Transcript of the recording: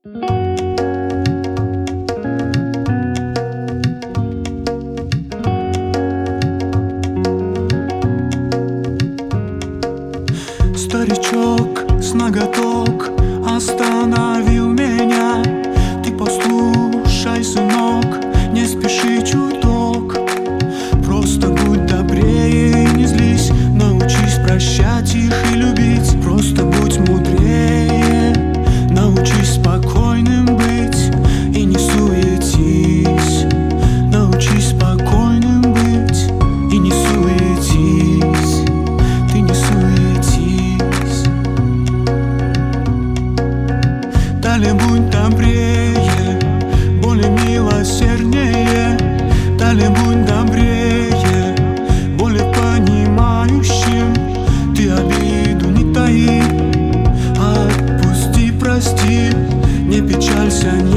Старичок с ноготок остановил меня. Ты послушай, сынок, не спеши чуток. Просто будь добрее и не злись, научись прощать их и любить. Просто будь мудрее, научись спокойным быть и не суетись. Научись спокойным быть и не суетись. Ты не суетись. Далее будь добрее, более милосерднее. Далее будь добрее, более понимающим. Ты обиду не таи, отпусти, прости. Не печалься,